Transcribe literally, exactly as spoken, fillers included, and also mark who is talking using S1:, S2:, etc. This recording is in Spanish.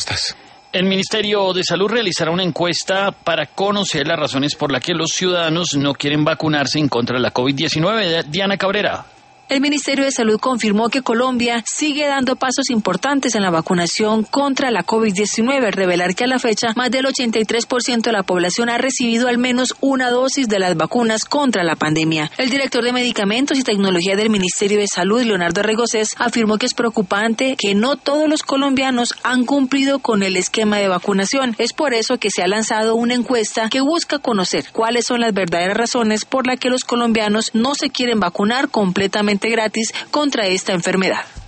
S1: Estás.
S2: El Ministerio de Salud realizará una encuesta para conocer las razones por las que los ciudadanos no quieren vacunarse en contra de la COVID diecinueve. Diana Cabrera.
S3: El Ministerio de Salud confirmó que Colombia sigue dando pasos importantes en la vacunación contra la COVID diecinueve, al revelar que a la fecha más del ochenta y tres por ciento de la población ha recibido al menos una dosis de las vacunas contra la pandemia. El director de Medicamentos y Tecnología del Ministerio de Salud, Leonardo Regocés, afirmó que es preocupante que no todos los colombianos han cumplido con el esquema de vacunación. Es por eso que se ha lanzado una encuesta que busca conocer cuáles son las verdaderas razones por las que los colombianos no se quieren vacunar completamente gratis contra esta enfermedad.